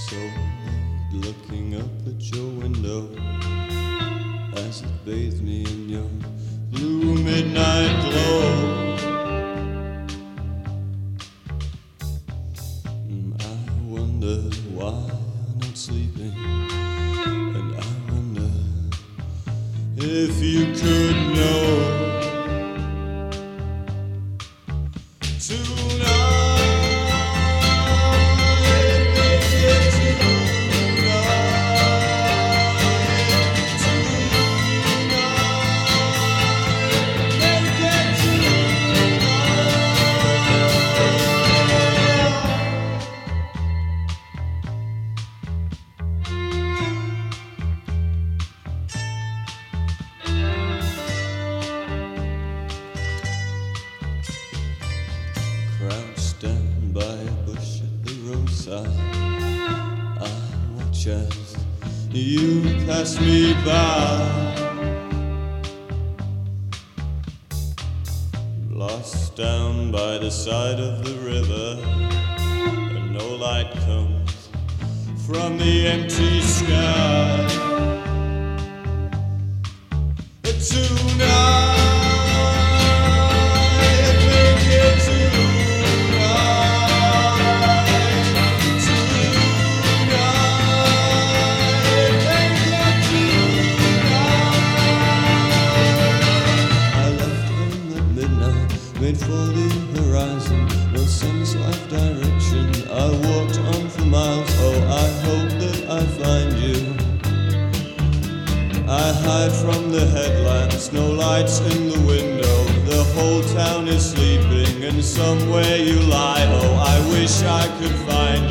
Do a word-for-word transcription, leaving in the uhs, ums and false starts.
So late looking up at your window as it bathed me in your blue midnight glow. I wonder why I'm not sleeping, and I wonder if you could know. Crouched down by a bush at the roadside, I watch as you pass me by. Lost down by the side of the river, and no light comes from the empty sky. But tonight made for the horizon, no sense of direction. I walked on for miles, oh I hope that I find you. I hide from the headlamps, no lights in the window. The whole town is sleeping and somewhere you lie, oh I wish I could find